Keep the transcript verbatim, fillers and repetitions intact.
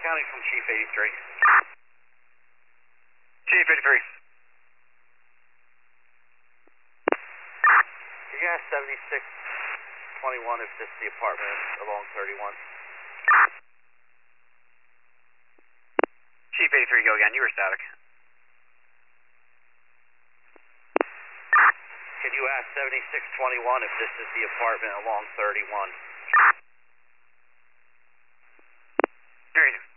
County from Chief eighty-three. Chief eighty-three. You can ask seventy-six twenty-one if this is the apartment along thirty-one. Chief eighty-three, go again. You were static. Can you ask seventy-six twenty-one if this is the apartment along thirty-one? Here you go.